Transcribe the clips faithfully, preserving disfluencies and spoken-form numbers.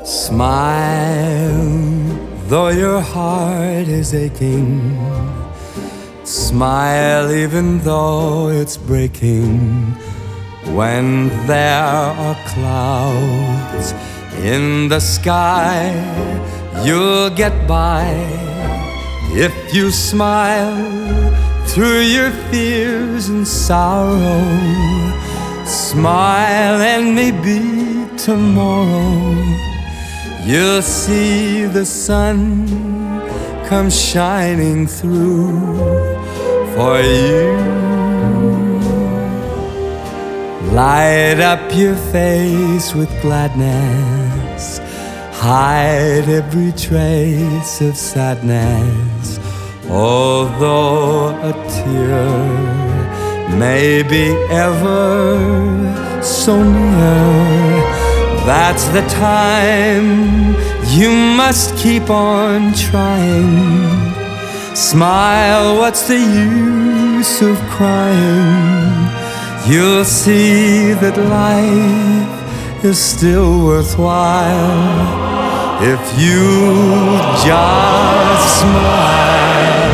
Smile, though your heart is aching. Smile even though it's breaking. When there are clouds in the sky, you'll get by if you smile through your fears and sorrow. Smile and maybe tomorrow you'll see the sun come shining through for you. Light up your face with gladness, hide every trace of sadness. Although a tear may be ever so near, that's the time you must keep on trying. Smile, what's the use of crying? You'll see that life is still worthwhile if you just smile.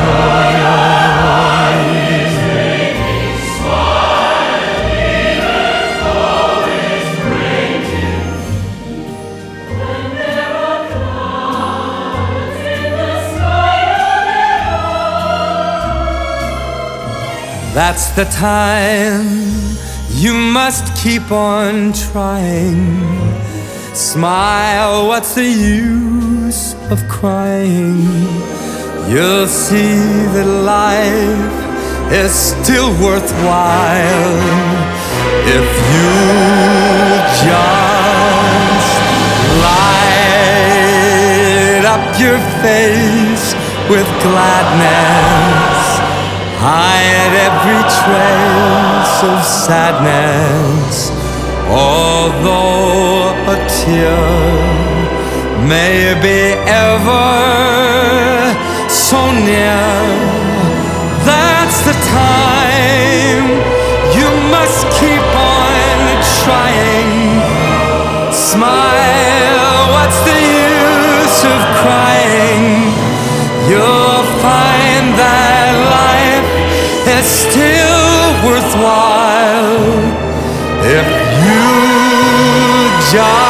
That's the time you must keep on trying. Smile, what's the use of crying? You'll see that life is still worthwhile if you just light up your face with gladness, hide every trace of sadness. Although a tear may be ever so near, that's the time you must keep on trying. Smile, what's the use of crying? You'll find that life is still worthwhile if you just